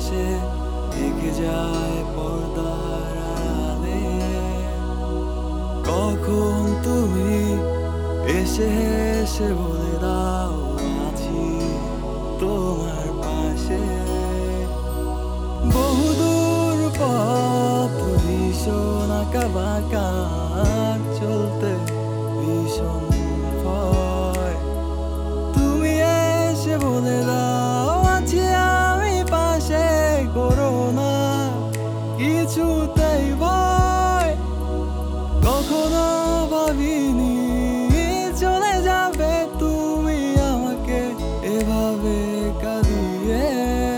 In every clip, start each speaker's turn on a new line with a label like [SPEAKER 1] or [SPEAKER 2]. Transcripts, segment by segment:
[SPEAKER 1] এসে থেকে যায় পর্দার আড়ালে। কখন তুমি এসে এসে বলে দাও আছি তোমার পাশে। বহুদূর পথ ভীষণ আঁকা বাঁকা, চলতে ভীষণ ভয়। তুমি এসে বলে দাও আছি আমি পাশে, করো না কিছুতেই ভয়। কখনো ভাবিনি চলে যাবে তুমি আমাকে এভাবে কাঁদিয়ে।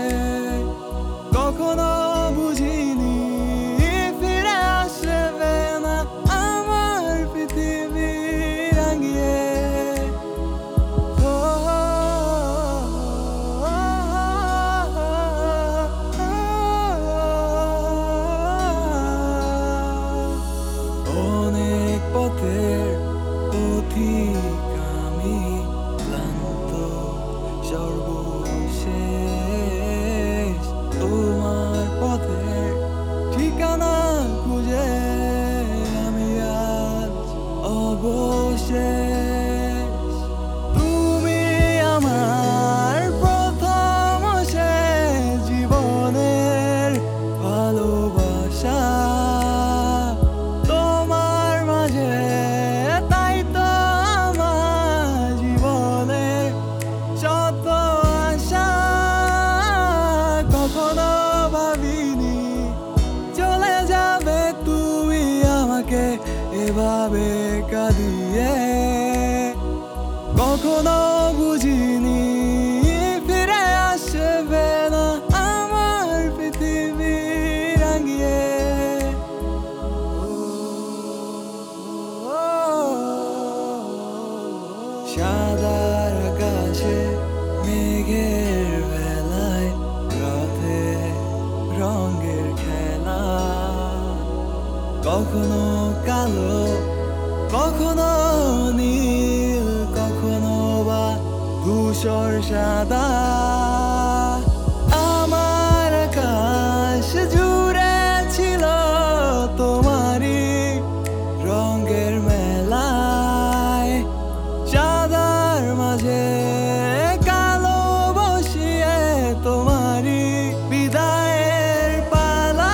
[SPEAKER 1] কখনো বুঝিনি ফিরে আসবে না আমার পৃথিবী রাঙিয়ে। অনেক পথের পথিক আমি, ক্লান্ত সর্বশেষ তোমার পথের ঠিকানা খুঁজে আমি আজ অবশেষ। তুমি আমার প্রথম শেষ জীবনের ভালোবাসা, তোমার মাঝে তাই তো আমার জীবনের শত আশা। কখনো ভাবিনি চলে যাবে তুমি আমাকে এভাবে কাঁদিয়ে। কখনো বুঝিনি ফিরে আসবে না আমার পৃথিবী রাঙিয়ে। সাদার আকাশে মেঘের বেলায় রাতে রঙের খেলা। কখনো কালো, কখনো নীল, কখনো বা ধূসর সাদা। আমার আকাশ জুড়ে ছিল তোমারই রঙের মেলায়। সাদার মাঝে কালো বসিয়ে তোমারই বিদায়ের পালা।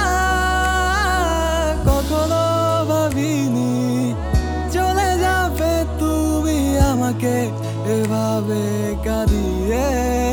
[SPEAKER 1] কখনো ভাবিনি চলে যাবে তুমি আমাকে এভাবে কাঁদিয়ে।